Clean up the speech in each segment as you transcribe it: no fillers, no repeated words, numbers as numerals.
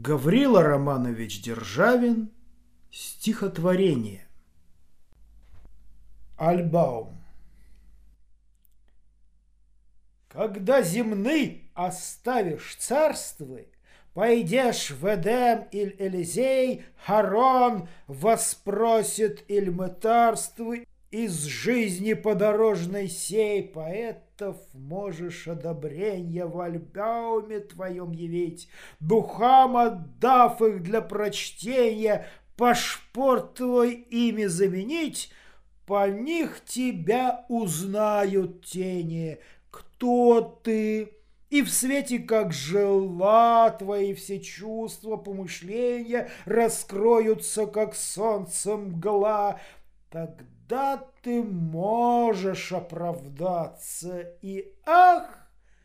Гаврила Романович Державин. Стихотворение. Альбаум. Когда земны оставишь царствы, пойдешь в Эдем иль Элизей, Харон воспросит иль мытарствуй, из жизни подорожной сей поэтов можешь одобренье в альбауме твоем явить, духам отдав их для прочтения, пашпорт твой ими заменить, по них тебя узнают тени, кто ты, и в свете как жила твои все чувства, помышления раскроются, как солнце мгла. Тогда ты можешь оправдаться и ах,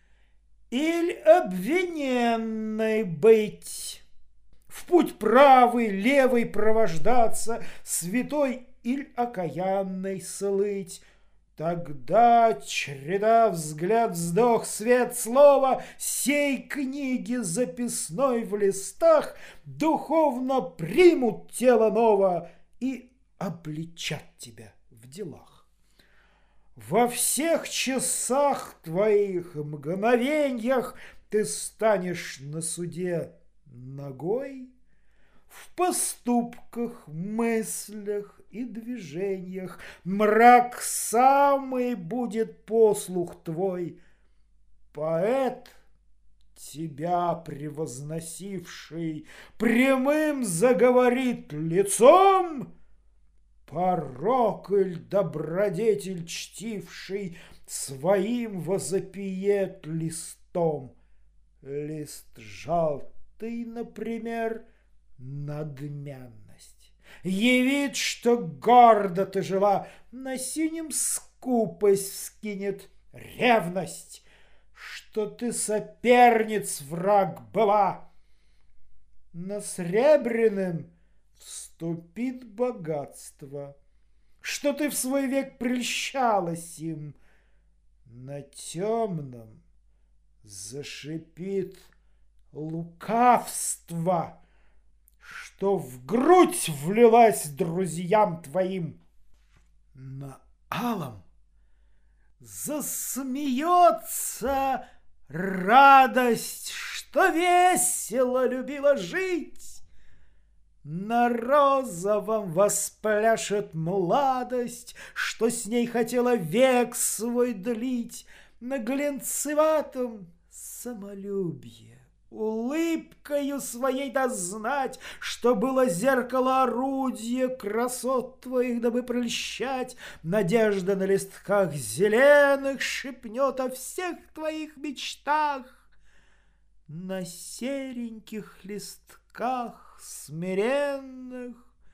или обвиненной быть, в путь правый, левый провождаться, святой или окаянной слыть. Тогда череда, взгляд, вздох, свет, слово сей книги записной в листах духовно примут тело ново и обличат тебя в делах. Во всех часах твоих, мгновеньях ты станешь на суде ногой, в поступках, мыслях и движениях мрак самый будет послух твой. Поэт, тебя превозносивший, прямым заговорит лицом, порок иль добродетель чтивший своим возопиет листом. Лист желтый, например, надменность, явит, что гордо ты жила, на синем скупость вскинет ревность, что ты соперниц враг была. На сребреным вступит богатство, что ты в свой век прельщалась им. На темном зашипит лукавство, что в грудь влилась друзьям твоим. На алом засмеется радость, что весело любила жить. На розовом воспляшет младость, что с ней хотела век свой длить. На глянцеватом самолюбие улыбкою своей дознать, что было зеркало орудие красот твоих, дабы прельщать. Надежда на листках зеленых шепнет о всех твоих мечтах. На сереньких листках смиренных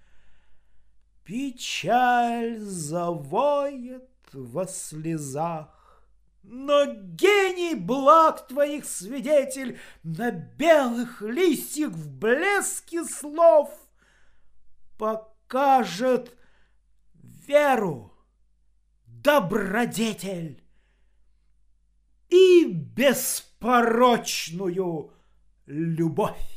печаль завоет во слезах. Но гений благ твоих свидетель на белых листьях в блеске слов покажет веру, добродетель и беспорочную любовь.